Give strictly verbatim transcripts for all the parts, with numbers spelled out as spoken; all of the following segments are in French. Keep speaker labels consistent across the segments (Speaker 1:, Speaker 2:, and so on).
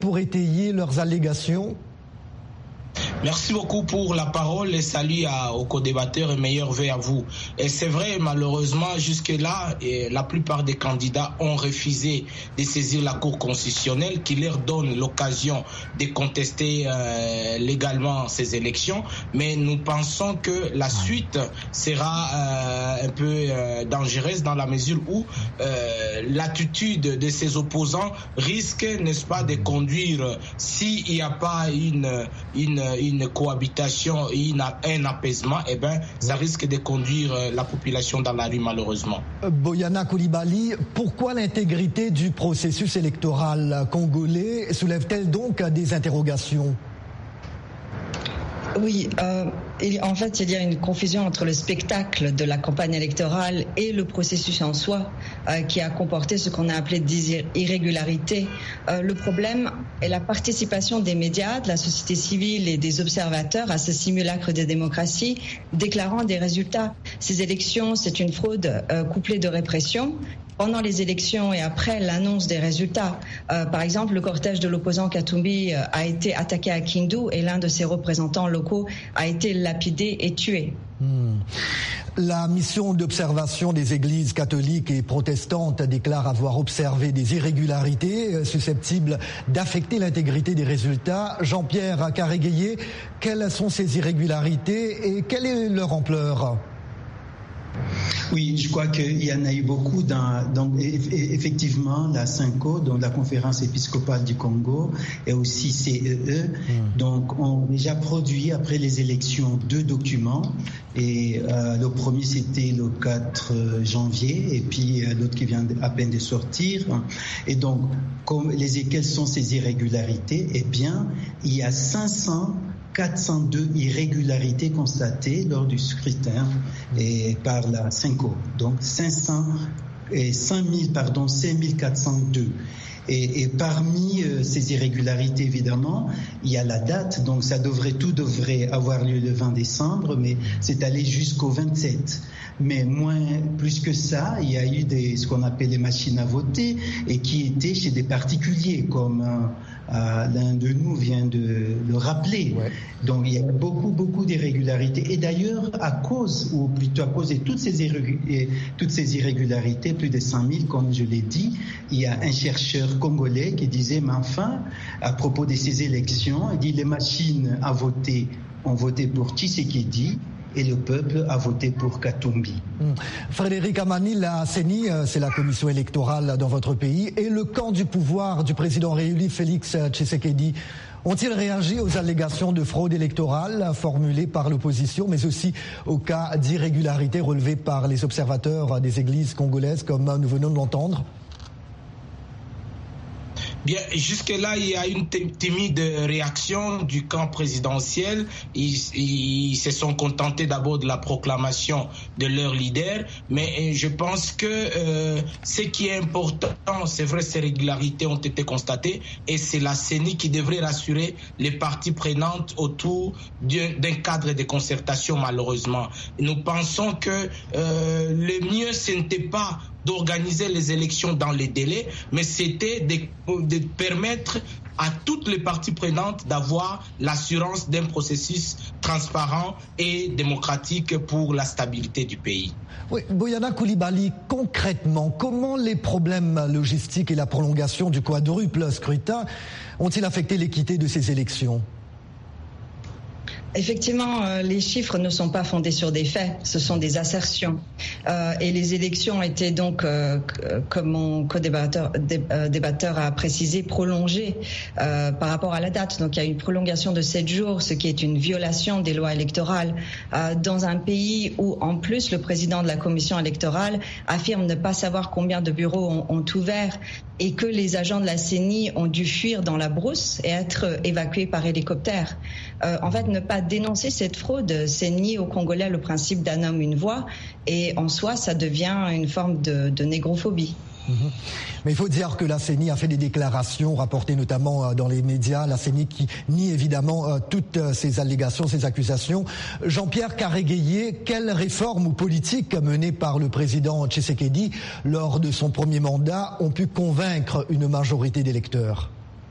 Speaker 1: pour étayer leurs allégations?
Speaker 2: Merci beaucoup pour la parole et salut à, aux co-débatteurs et meilleurs vœux à vous. Et c'est vrai, malheureusement, jusque-là, et la plupart des candidats ont refusé de saisir la Cour constitutionnelle qui leur donne l'occasion de contester euh, légalement ces élections. Mais nous pensons que la suite sera euh, un peu euh, dangereuse dans la mesure où euh, l'attitude de ces opposants risque, n'est-ce pas, de conduire, s'il n'y a pas une, une, une une cohabitation et une, un apaisement, eh ben, ça risque de conduire la population dans la rue, malheureusement.
Speaker 1: Boyana Coulibaly, pourquoi l'intégrité du processus électoral congolais soulève-t-elle donc des interrogations?
Speaker 3: Oui, euh, il, en fait, il y a une confusion entre le spectacle de la campagne électorale et le processus en soi, euh, qui a comporté ce qu'on a appelé des irrégularités. Euh, le problème est la participation des médias, de la société civile et des observateurs à ce simulacre de démocratie, déclarant des résultats. Ces élections, c'est une fraude euh, couplée de répression. Pendant les élections et après l'annonce des résultats, euh, par exemple, le cortège de l'opposant Katumbi euh, a été attaqué à Kindu et l'un de ses représentants locaux a été lapidé et tué.
Speaker 1: Hmm. La mission d'observation des églises catholiques et protestantes déclare avoir observé des irrégularités susceptibles d'affecter l'intégrité des résultats. Jean-Pierre Caréguéier, quelles sont ces irrégularités et quelle est leur ampleur ?
Speaker 4: Oui, je crois qu'il y en a eu beaucoup. Dans, donc, effectivement, la CENCO, donc la Conférence épiscopale du Congo, et aussi C E E, mmh. donc, ont déjà produit, après les élections, deux documents. Et euh, le premier, c'était le quatre janvier, et puis euh, l'autre qui vient à peine de sortir. Et donc, comme les, quelles sont ces irrégularités? Eh bien, il y a cinq cents quatre cent deux irrégularités constatées lors du scrutin et par la CENCO. Donc cinq cents et cinq mille, pardon, cinq mille quatre cent deux. Et, et parmi euh, ces irrégularités, évidemment, il y a la date. Donc ça devrait, tout devrait avoir lieu le vingt décembre, mais c'est allé jusqu'au vingt-sept. Mais moins, plus que ça, il y a eu des, ce qu'on appelle les machines à voter et qui étaient chez des particuliers, comme euh, euh, l'un de nous vient de le rappeler. Ouais. Donc il y a beaucoup, beaucoup d'irrégularités. Et d'ailleurs, à cause, ou plutôt à cause de toutes ces, irrégularités, toutes ces irrégularités, plus de cent mille, comme je l'ai dit, il y a un chercheur congolais qui disait, mais enfin, à propos de ces élections, il dit les machines à voter ont voté pour Tshisekedi, et le peuple a voté pour Katumbi.
Speaker 1: Mmh. Frédéric Amani, la C E N I, c'est la commission électorale dans votre pays, et le camp du pouvoir du président réélu Félix Tshisekedi ont-ils réagi aux allégations de fraude électorale formulées par l'opposition, mais aussi aux cas d'irrégularité relevés par les observateurs des églises congolaises, comme nous venons de l'entendre?
Speaker 2: Bien, jusque-là, il y a une timide réaction du camp présidentiel. Ils, ils se sont contentés d'abord de la proclamation de leur leader, mais je pense que euh, ce qui est important, c'est vrai, ces régularités ont été constatées et c'est la C E N I qui devrait rassurer les parties prenantes autour d'un cadre de concertation, malheureusement. Nous pensons que euh, le mieux, ce n'était pas d'organiser les élections dans les délais, mais c'était de, de permettre à toutes les parties prenantes d'avoir l'assurance d'un processus transparent et démocratique pour la stabilité du pays.
Speaker 1: Oui, Boyana Coulibaly, concrètement, comment les problèmes logistiques et la prolongation du quadruple scrutin ont-ils affecté l'équité de ces élections ?
Speaker 3: Effectivement, euh, les chiffres ne sont pas fondés sur des faits, ce sont des assertions. Euh, et les élections étaient donc, euh, comme mon co-débatteur dé, euh, débatteur a précisé, prolongées euh, par rapport à la date. Donc il y a une prolongation de sept jours, ce qui est une violation des lois électorales euh, dans un pays où, en plus, le président de la commission électorale affirme ne pas savoir combien de bureaux ont, ont ouvert et que les agents de la C E N I ont dû fuir dans la brousse et être évacués par hélicoptère. Euh, en fait, ne pas dénoncer cette fraude, c'est nier aux Congolais le principe d'un homme, une voix, et en soi, ça devient une forme de, de négrophobie.
Speaker 1: Mmh. Mais il faut dire que la C E N I a fait des déclarations rapportées notamment dans les médias, la C E N I qui nie évidemment toutes ces allégations, ces accusations. Jean-Pierre Caréguéier, quelles réformes ou politiques menées par le président Tshisekedi lors de son premier mandat ont pu convaincre une majorité d'électeurs ?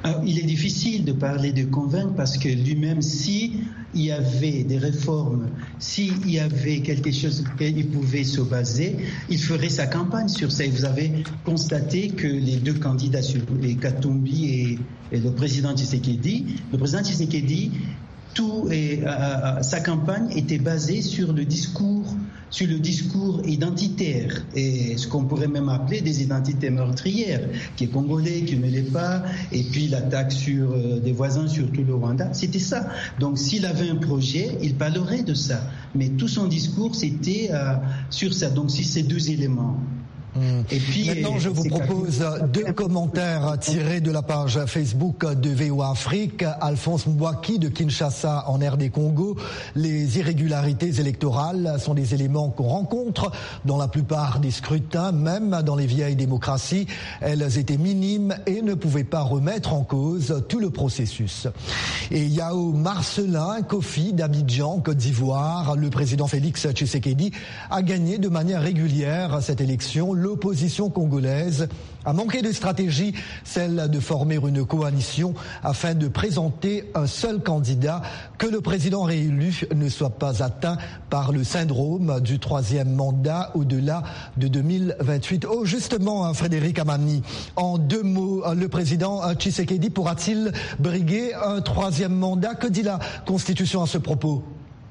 Speaker 4: Alors, il est difficile de parler de convaincre parce que lui-même, si il y avait des réformes, s'il y avait quelque chose qu'il pouvait se baser, il ferait sa campagne sur ça. Et vous avez constaté que les deux candidats, les Katumbi et, et le président Tshisekedi, le président Tshisekedi, tout et, euh, sa campagne était basée sur le discours, sur le discours identitaire et ce qu'on pourrait même appeler des identités meurtrières, qui est congolais, qui ne l'est pas, et puis l'attaque sur euh, des voisins, surtout le Rwanda. C'était ça. Donc s'il avait un projet, il parlerait de ça. Mais tout son discours, c'était euh, sur ça. Donc si ces deux éléments.
Speaker 1: Mmh. Et puis, maintenant, je vous propose deux commentaires tirés de la page Facebook de V O A Afrique. Alphonse Mbouaki de Kinshasa en R D Congo. Les irrégularités électorales sont des éléments qu'on rencontre dans la plupart des scrutins, même dans les vieilles démocraties. Elles étaient minimes et ne pouvaient pas remettre en cause tout le processus. Et Yao Marcelin Kofi d'Abidjan, Côte d'Ivoire, le président Félix Tshisekedi a gagné de manière régulière cette élection. L'opposition congolaise a manqué de stratégie, celle de former une coalition afin de présenter un seul candidat, que le président réélu ne soit pas atteint par le syndrome du troisième mandat au-delà de deux mille vingt-huit. Oh, justement, Frédéric Amani, en deux mots, le président Tshisekedi pourra-t-il briguer un troisième mandat? Que dit la Constitution à ce propos?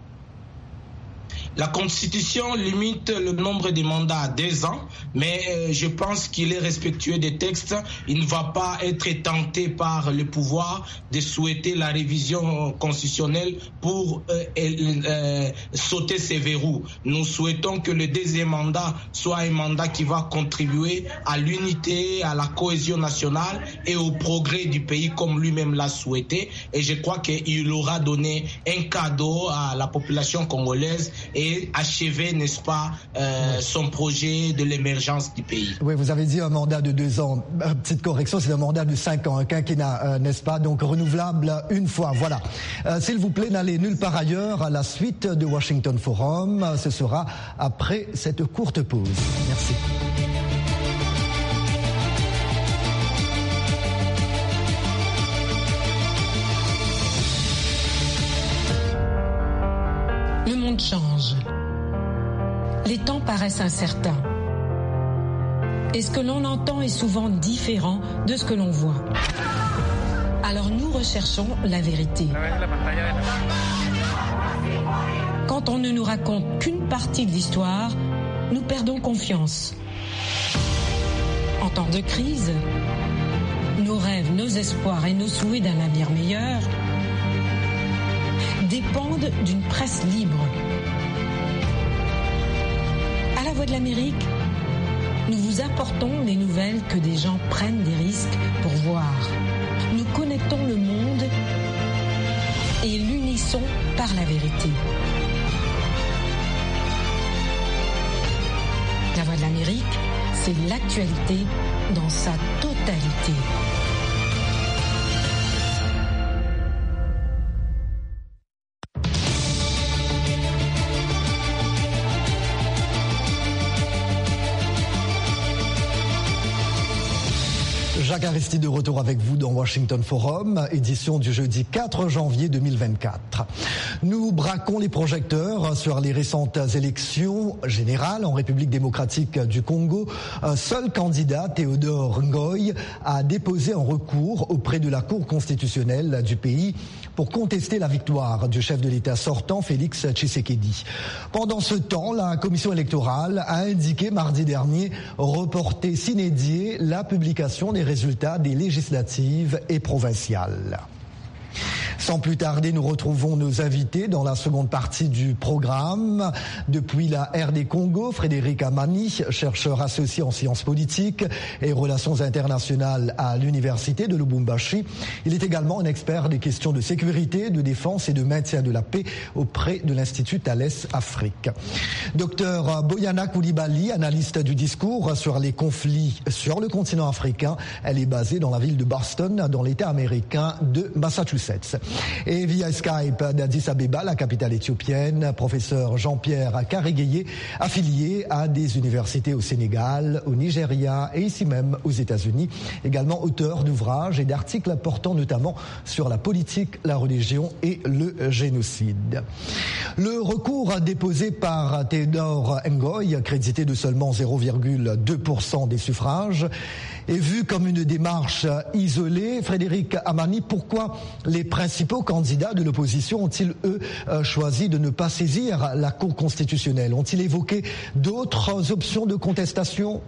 Speaker 2: La Constitution limite le nombre de mandats à deux ans, mais euh, je pense qu'il est respectueux des textes. Il ne va pas être tenté par le pouvoir de souhaiter la révision constitutionnelle pour euh, euh, sauter ces verrous. Nous souhaitons que le deuxième mandat soit un mandat qui va contribuer à l'unité, à la cohésion nationale et au progrès du pays comme lui-même l'a souhaité. Et je crois qu'il aura donné un cadeau à la population congolaise et achever, n'est-ce pas, euh, son projet de l'émergence du pays.
Speaker 1: Oui, vous avez dit un mandat de deux ans. Euh, petite correction, c'est un mandat de cinq ans, un quinquennat, euh, n'est-ce pas, donc renouvelable une fois. Voilà. Euh, s'il vous plaît, n'allez nulle part ailleurs. À la suite de Washington Forum, ce sera après cette courte pause. Merci.
Speaker 5: Le monde change. Les temps paraissent incertains. Et ce que l'on entend est souvent différent de ce que l'on voit. Alors nous recherchons la vérité. Quand on ne nous raconte qu'une partie de l'histoire, nous perdons confiance. En temps de crise, nos rêves, nos espoirs et nos souhaits d'un avenir meilleur dépendent d'une presse libre. À la Voix de l'Amérique, nous vous apportons les nouvelles que des gens prennent des risques pour voir. Nous connectons le monde et l'unissons par la vérité. La Voix de l'Amérique, c'est l'actualité dans sa totalité.
Speaker 1: Jacques Aristide de retour avec vous dans Washington Forum, édition du jeudi quatre janvier deux mille vingt-quatre. Nous braquons les projecteurs sur les récentes élections générales en République démocratique du Congo. Un seul candidat, Théodore Ngoy, a déposé un recours auprès de la Cour constitutionnelle du pays pour contester la victoire du chef de l'État sortant, Félix Tshisekedi. Pendant ce temps, la commission électorale a indiqué mardi dernier reporter sine die la publication des résultats des législatives et provinciales. Sans plus tarder, nous retrouvons nos invités dans la seconde partie du programme. Depuis la R D Congo, Frédéric Amani, chercheur associé en sciences politiques et relations internationales à l'université de Lubumbashi. Il est également un expert des questions de sécurité, de défense et de maintien de la paix auprès de l'Institut Thales Afrique. Docteur Boyana Koulibaly, analyste du discours sur les conflits sur le continent africain. Elle est basée dans la ville de Boston, dans l'État américain de Massachusetts. Et via Skype d'Addis Abeba, la capitale éthiopienne, professeur Jean-Pierre Karegueye, affilié à des universités au Sénégal, au Nigeria et ici même aux États-Unis. Également auteur d'ouvrages et d'articles portant notamment sur la politique, la religion et le génocide. Le recours déposé par Théodore Ngoy, crédité de seulement zéro virgule deux pour cent des suffrages, est vu comme une démarche isolée. Frédéric Amani, pourquoi les principaux candidats de l'opposition ont-ils, eux, choisi de ne pas saisir la Cour constitutionnelle? Ont-ils évoqué d'autres options de contestation?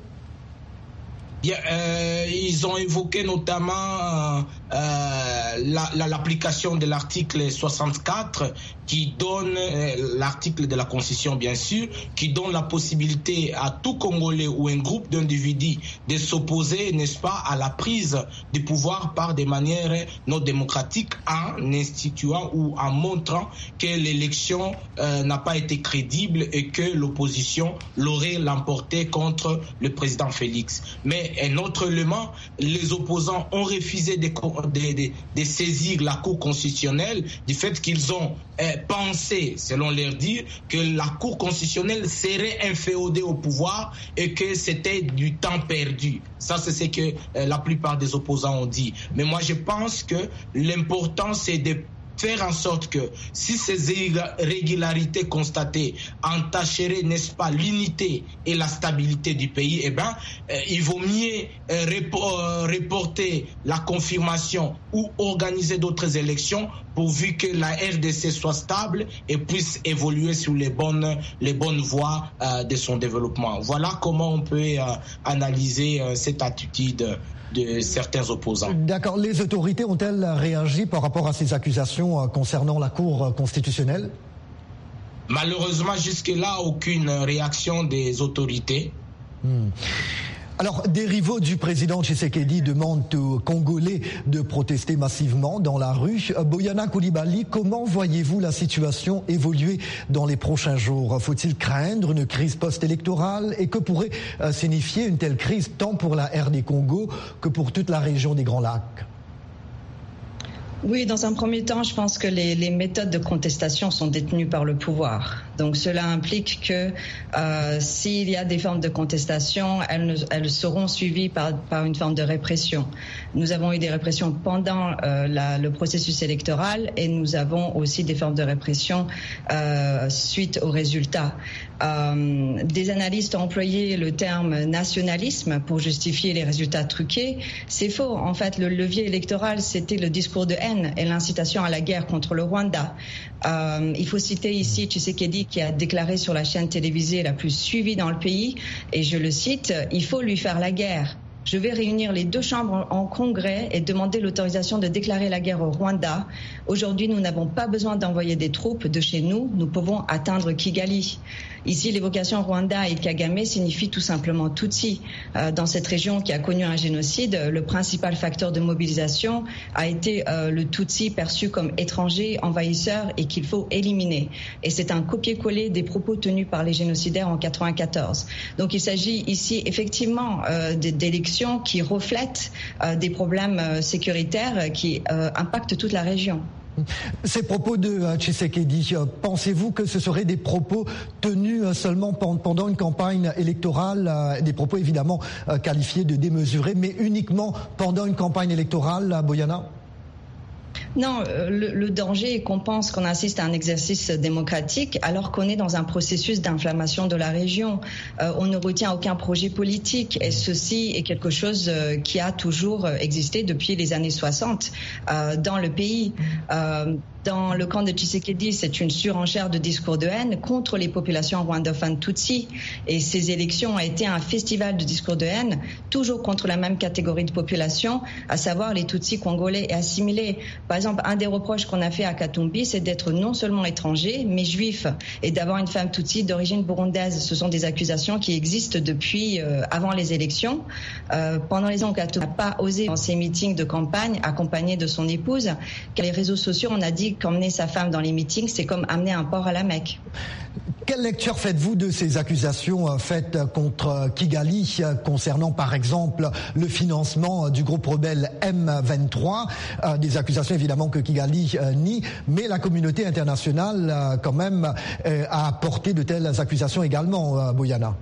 Speaker 2: Yeah, euh, ils ont évoqué notamment euh, la, la, l'application de l'article soixante-quatre qui donne, euh, l'article de la Constitution bien sûr, qui donne la possibilité à tout Congolais ou un groupe d'individus de s'opposer, n'est-ce pas, à la prise du pouvoir par des manières non démocratiques en instituant ou en montrant que l'élection euh, n'a pas été crédible et que l'opposition l'aurait l'emporté contre le président Félix. Mais un autre élément, les opposants ont refusé de, de, de, de saisir la Cour constitutionnelle du fait qu'ils ont euh, pensé, selon leur dire, que la Cour constitutionnelle serait inféodée au pouvoir et que c'était du temps perdu. Ça, c'est ce que euh, la plupart des opposants ont dit. Mais moi, je pense que l'important, c'est de faire en sorte que si ces irrégularités constatées entacheraient, n'est-ce pas, l'unité et la stabilité du pays, eh ben, euh, il vaut mieux euh, repor- euh, reporter la confirmation ou organiser d'autres élections pourvu que la R D C soit stable et puisse évoluer sur les bonnes, les bonnes voies euh, de son développement. Voilà comment on peut euh, analyser euh, cette attitude de certains opposants.
Speaker 1: D'accord. Les autorités ont-elles réagi par rapport à ces accusations concernant la Cour constitutionnelle?
Speaker 2: Malheureusement, jusque-là, aucune réaction des autorités.
Speaker 1: Hmm. Alors, des rivaux du président Tshisekedi demandent aux Congolais de protester massivement dans la rue. Boyana Coulibaly, comment voyez-vous la situation évoluer dans les prochains jours? Faut-il craindre une crise post-électorale? Et que pourrait euh, signifier une telle crise tant pour la R D Congo que pour toute la région des Grands Lacs?
Speaker 3: Oui, dans un premier temps, je pense que les, les méthodes de contestation sont détenues par le pouvoir. Donc cela implique que euh, s'il y a des formes de contestation, elles, ne, elles seront suivies par, par une forme de répression. Nous avons eu des répressions pendant euh, la, le processus électoral et nous avons aussi des formes de répression euh, suite aux résultats. Euh, des analystes ont employé le terme nationalisme pour justifier les résultats truqués. C'est faux. En fait, le levier électoral, c'était le discours de haine et l'incitation à la guerre contre le Rwanda. Euh, il faut citer ici Tshisekedi qui a déclaré sur la chaîne télévisée la plus suivie dans le pays, et je le cite, « Il faut lui faire la guerre ». Je vais réunir les deux chambres en congrès et demander l'autorisation de déclarer la guerre au Rwanda. Aujourd'hui, nous n'avons pas besoin d'envoyer des troupes de chez nous. Nous pouvons atteindre Kigali. Ici, l'évocation Rwanda et Kagame signifie tout simplement Tutsi. Euh, dans cette région qui a connu un génocide, le principal facteur de mobilisation a été euh, le Tutsi perçu comme étranger, envahisseur et qu'il faut éliminer. Et c'est un copier-coller des propos tenus par les génocidaires en quatre-vingt-quatorze. Donc il s'agit ici effectivement euh, d'élections qui reflètent euh, des problèmes euh, sécuritaires qui euh, impactent toute la région.
Speaker 1: Ces propos de Tshisekedi, pensez-vous que ce seraient des propos tenus seulement pendant une campagne électorale, des propos évidemment qualifiés de démesurés, mais uniquement pendant une campagne électorale, Boyana ?
Speaker 3: Non, le, le danger est qu'on pense qu'on assiste à un exercice démocratique alors qu'on est dans un processus d'inflammation de la région. Euh, on ne retient aucun projet politique et ceci est quelque chose euh, qui a toujours existé depuis les années soixante euh, dans le pays. Euh, Dans le camp de Tshisekedi, c'est une surenchère de discours de haine contre les populations rwandophones Tutsi. Et ces élections ont été un festival de discours de haine, toujours contre la même catégorie de population, à savoir les Tutsis congolais et assimilés. Par exemple, un des reproches qu'on a fait à Katumbi, c'est d'être non seulement étranger, mais juif, et d'avoir une femme Tutsi d'origine burundaise. Ce sont des accusations qui existent depuis euh, avant les élections. Euh, pendant les ans, Katumbi n'a pas osé dans ses meetings de campagne, accompagné de son épouse, car les réseaux sociaux, on a dit qu'emmener sa femme dans les meetings, c'est comme amener un porc à la Mecque.
Speaker 1: Quelle lecture faites-vous de ces accusations faites contre Kigali concernant par exemple le financement du groupe rebelle M vingt-trois, des accusations évidemment que Kigali nie, mais la communauté internationale quand même a apporté de telles accusations également, Boyana?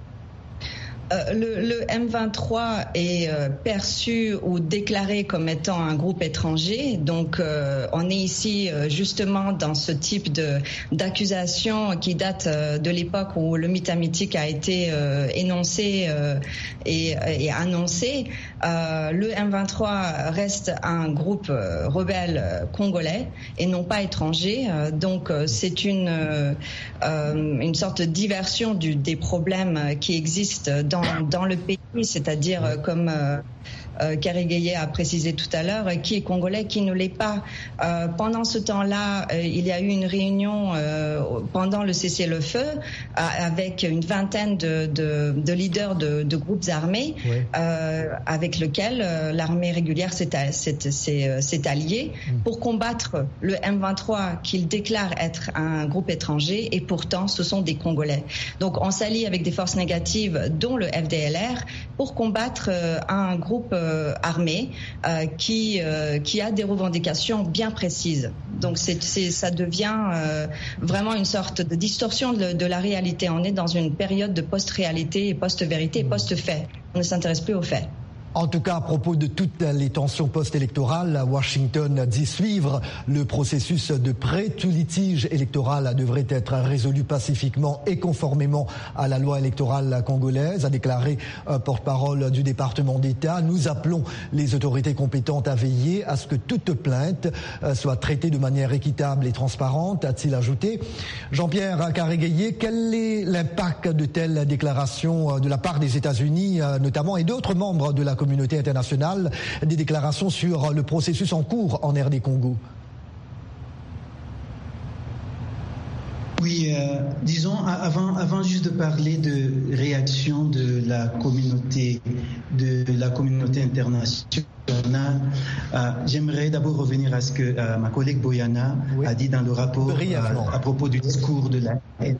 Speaker 3: Euh, le, le M vingt-trois est euh, perçu ou déclaré comme étant un groupe étranger. Donc, euh, on est ici euh, justement dans ce type de d'accusation qui date euh, de l'époque où le mythe mythique a été euh, énoncé euh, et, et annoncé. Euh, le M vingt-trois reste un groupe euh, rebelle euh, congolais et non pas étranger. Euh, donc, euh, c'est une euh, une sorte de diversion du, des problèmes qui existent dans dans le pays, c'est-à-dire euh, comme euh, euh, Carré Gueye a précisé tout à l'heure, qui est congolais, qui ne l'est pas. Euh, pendant ce temps-là, euh, il y a eu une réunion euh, pendant le cessez-le-feu euh, avec une vingtaine de, de, de leaders de, de groupes armés, oui. euh, avec lesquels euh, l'armée régulière s'est, s'est, s'est, s'est alliée mmh. pour combattre le M vingt-trois qu'il déclare être un groupe étranger, et pourtant ce sont des Congolais. Donc on s'allie avec des forces négatives, dont le F D L R, pour combattre euh, un groupe euh, armé euh, qui euh, qui a des revendications bien précises. Donc c'est, c'est ça devient euh, vraiment une sorte de distorsion de, de la réalité. On est dans une période de post-réalité et post-vérité et post-fait. On ne s'intéresse plus aux faits.
Speaker 1: En tout cas, à propos de toutes les tensions post-électorales, Washington dit suivre le processus de près. Tout litige électoral devrait être résolu pacifiquement et conformément à la loi électorale congolaise, a déclaré un porte-parole du département d'État. Nous appelons les autorités compétentes à veiller à ce que toute plainte soit traitée de manière équitable et transparente, a-t-il ajouté. Jean-Pierre Carré Gueye, quel est l'impact de telles déclarations de la part des États-Unis, notamment, et d'autres membres de la communauté internationale, des déclarations sur le processus en cours en R D Congo?
Speaker 4: Oui, euh, disons, avant, avant juste de parler de réaction de la communauté, de la communauté internationale, euh, j'aimerais d'abord revenir à ce que euh, ma collègue Boyana oui. a dit dans le rapport euh, à propos du discours de la haine.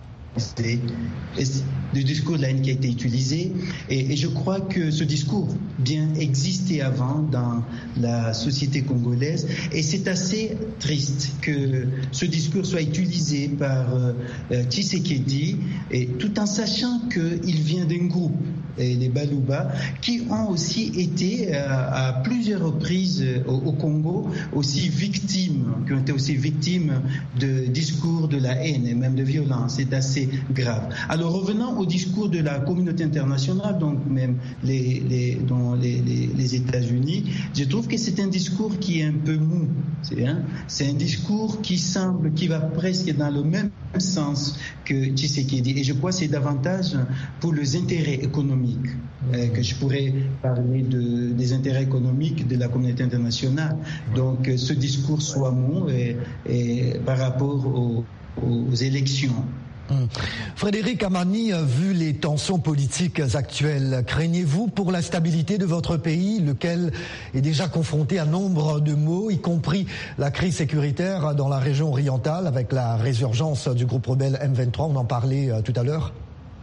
Speaker 4: Le discours de la haine qui a été utilisé, et, et je crois que ce discours bien existait avant dans la société congolaise, et c'est assez triste que ce discours soit utilisé par euh, Tshisekedi, et tout en sachant qu'il vient d'un groupe, et les Baluba, qui ont aussi été euh, à plusieurs reprises au, au Congo aussi victimes, qui ont été aussi victimes de discours de la haine et même de violence. C'est assez grave. Alors revenons au discours de la communauté internationale, donc même les, les, dans les, les, les États-Unis, je trouve que c'est un discours qui est un peu mou. C'est, hein, c'est un discours qui semble, qui va presque dans le même sens que Tshisekedi. Et je crois que c'est davantage pour les intérêts économiques euh, que je pourrais parler de, des intérêts économiques de la communauté internationale. Donc ce discours soit mou et, et par rapport aux, aux élections.
Speaker 1: Frédéric Amani, vu les tensions politiques actuelles, craignez-vous pour la stabilité de votre pays, lequel est déjà confronté à nombre de maux, y compris la crise sécuritaire dans la région orientale avec la résurgence du groupe rebelle M vingt-trois, on en parlait tout à l'heure?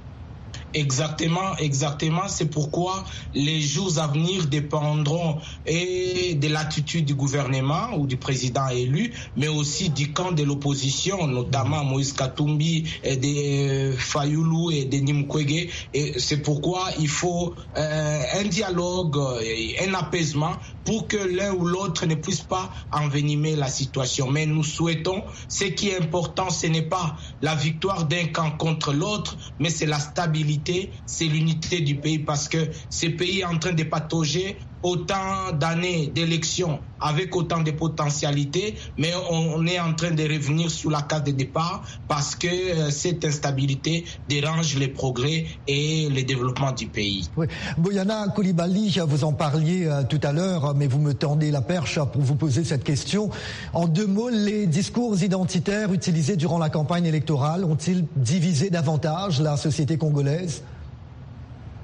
Speaker 2: Exactement, exactement. C'est pourquoi les jours à venir dépendront et de l'attitude du gouvernement ou du président élu, mais aussi du camp de l'opposition, notamment Moïse Katumbi, et de Fayoulou et de Nimkwege. Et c'est pourquoi il faut euh, un dialogue, un apaisement pour que l'un ou l'autre ne puisse pas envenimer la situation. Mais nous souhaitons, ce qui est important, ce n'est pas la victoire d'un camp contre l'autre, mais c'est la stabilité, c'est l'unité du pays, parce que ce pays est en train de patauger autant d'années d'élections avec autant de potentialités, mais on est en train de revenir sur la case de départ parce que cette instabilité dérange les progrès et le développement du pays.
Speaker 1: Oui. Boyana Coulibaly, vous en parliez tout à l'heure, mais vous me tendez la perche pour vous poser cette question. En deux mots, les discours identitaires utilisés durant la campagne électorale ont-ils divisé davantage la société congolaise ?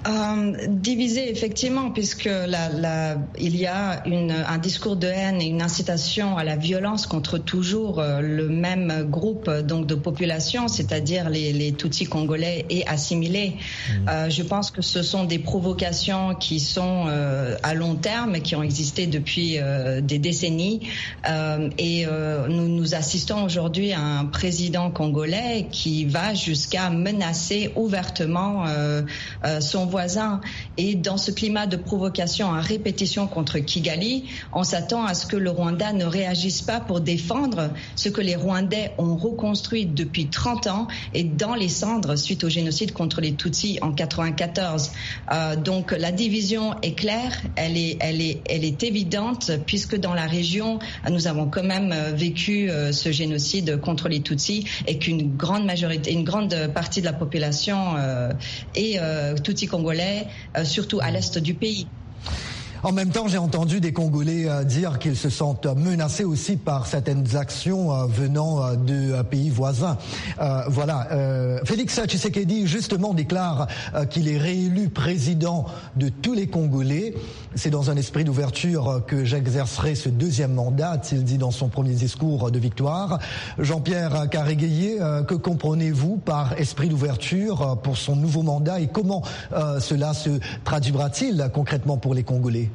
Speaker 3: Euh, divisé effectivement, puisque la, la, il y a une, un discours de haine et une incitation à la violence contre toujours euh, le même groupe donc de population, c'est-à-dire les, les Tutsis congolais et assimilés. Mmh. Euh, je pense que ce sont des provocations qui sont euh, à long terme, qui ont existé depuis euh, des décennies, euh, et euh, nous, nous assistons aujourd'hui à un président congolais qui va jusqu'à menacer ouvertement euh, euh, son voisins. Et dans ce climat de provocation à répétition contre Kigali, on s'attend à ce que le Rwanda ne réagisse pas pour défendre ce que les Rwandais ont reconstruit depuis trente ans et dans les cendres suite au génocide contre les Tutsis en quatre-vingt-quatorze. Euh, donc la division est claire, elle est, elle est, elle est évidente, puisque dans la région, nous avons quand même vécu euh, ce génocide contre les Tutsis et qu'une grande majorité, une grande partie de la population euh, est euh, Tutsi congolais, euh, surtout à l'est du pays.
Speaker 1: En même temps, j'ai entendu des Congolais euh, dire qu'ils se sentent menacés aussi par certaines actions euh, venant euh, de euh, pays voisins. Euh, voilà. Euh, Félix Tshisekedi, justement, déclare euh, qu'il est réélu président de tous les Congolais. C'est dans un esprit d'ouverture euh, que j'exercerai ce deuxième mandat, a-t-il dit dans son premier discours de victoire. Jean-Pierre Karéguéié, euh, que comprenez-vous par esprit d'ouverture euh, pour son nouveau mandat et comment euh, cela se traduira-t-il concrètement pour les Congolais?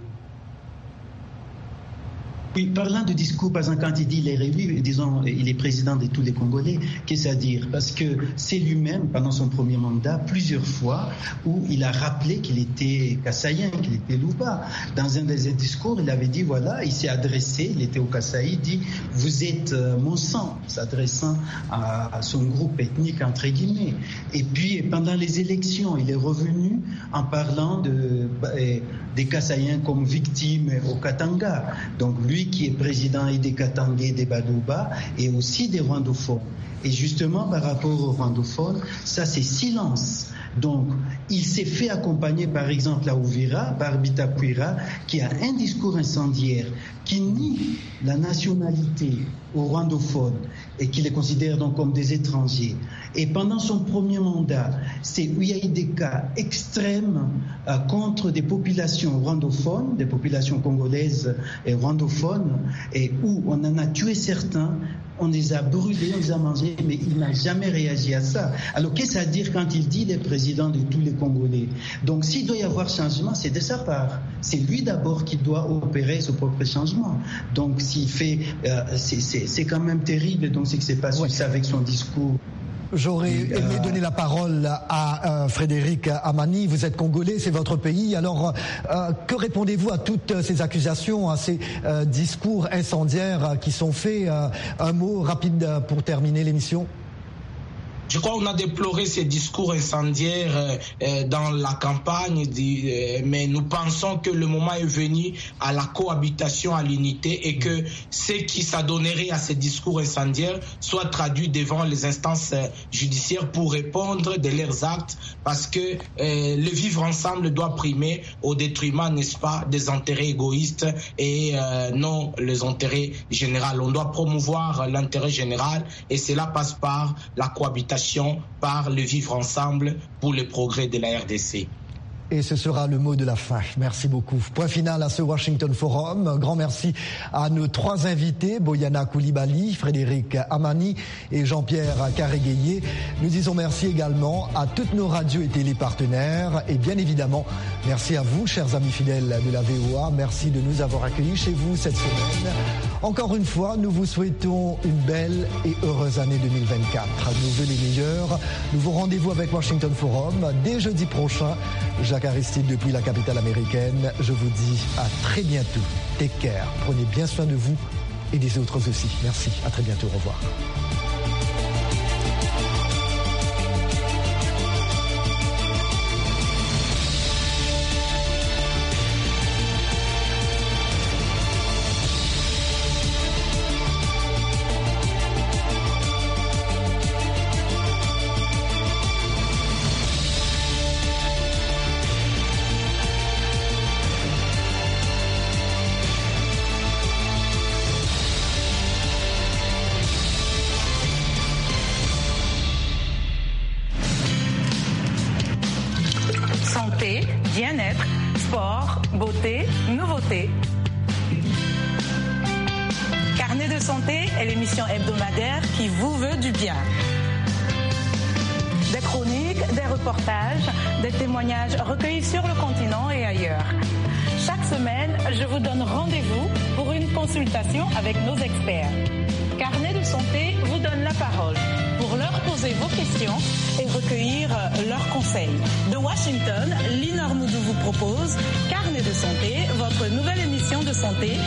Speaker 4: Oui, parlant de discours, par exemple, quand il dit qu'il est réélu, disons, il est président de tous les Congolais, qu'est-ce que ça veut dire? Parce que c'est lui-même, pendant son premier mandat, plusieurs fois, où il a rappelé qu'il était Kassaïen, qu'il était Louba. Dans un des discours, il avait dit, voilà, il s'est adressé, il était au Kasaï, il dit, vous êtes mon sang, s'adressant à, à son groupe ethnique, entre guillemets. Et puis, pendant les élections, il est revenu en parlant de, des Kassaïens comme victimes au Katanga. Donc, lui, qui est président et des Katangais, des Badouba, et aussi des rwandophones. Et justement, par rapport aux rwandophones, ça c'est silence. Donc, il s'est fait accompagner, par exemple, à Uvira, par Bitakwira, qui a un discours incendiaire, qui nie la nationalité aux rwandophones et qui les considère donc comme des étrangers. Et pendant son premier mandat, c'est où il y a eu des cas extrêmes euh, contre des populations rwandophones, des populations congolaises et rwandophones, et où on en a tué certains. On les a brûlés, on les a mangés, mais il n'a jamais réagi à ça. Alors, qu'est-ce à dire quand il dit les présidents de tous les Congolais? Donc, s'il doit y avoir changement, c'est de sa part. C'est lui d'abord qui doit opérer ce propre changement. Donc, s'il fait... Euh, c'est, c'est, c'est quand même terrible, donc c'est que c'est pas ouais. ça avec son discours.
Speaker 1: J'aurais aimé euh... donner la parole à euh, Frédéric Amani. Vous êtes congolais, c'est votre pays. Alors, euh, que répondez-vous à toutes ces accusations, à ces euh, discours incendiaires qui sont faits? euh, Un mot rapide pour terminer l'émission.
Speaker 2: Je crois qu'on a déploré ces discours incendiaires euh, dans la campagne, euh, mais nous pensons que le moment est venu à la cohabitation, à l'unité, et que ce qui s'adonnerait à ces discours incendiaires soit traduit devant les instances euh, judiciaires pour répondre de leurs actes, parce que euh, le vivre ensemble doit primer au détriment, n'est-ce pas, des intérêts égoïstes et euh, non les intérêts généraux. On doit promouvoir l'intérêt général et cela passe par la cohabitation, par le vivre ensemble pour le progrès de la R D C.
Speaker 1: Et ce sera le mot de la fin. Merci beaucoup. Point final à ce Washington Forum. Un grand merci à nos trois invités, Boyana Koulibaly, Frédéric Amani et Jean-Pierre Karéguéié. Nous disons merci également à toutes nos radios et télépartenaires. Et bien évidemment, merci à vous, chers amis fidèles de la V O A. Merci de nous avoir accueillis chez vous cette semaine. Encore une fois, nous vous souhaitons une belle et heureuse année deux mille vingt-quatre. Nos vœux les meilleurs. Nouveau rendez-vous avec Washington Forum dès jeudi prochain. Jacques Aristide depuis la capitale américaine. Je vous dis à très bientôt. Take care. Prenez bien soin de vous et des autres aussi. Merci. À très bientôt. Au revoir.
Speaker 6: beauté, nouveauté. Carnet de santé est l'émission hebdomadaire qui vous veut du bien. Des chroniques, des reportages, des témoignages recueillis sur le continent et ailleurs. Chaque semaine, je vous donne rendez-vous pour une consultation avec nos experts. Carnet de santé vous donne la parole pour leur poser vos questions et recueillir leurs conseils. De Washington, Lynn Ormoudou vous propose Carnet de santé, votre nouvelle émission de santé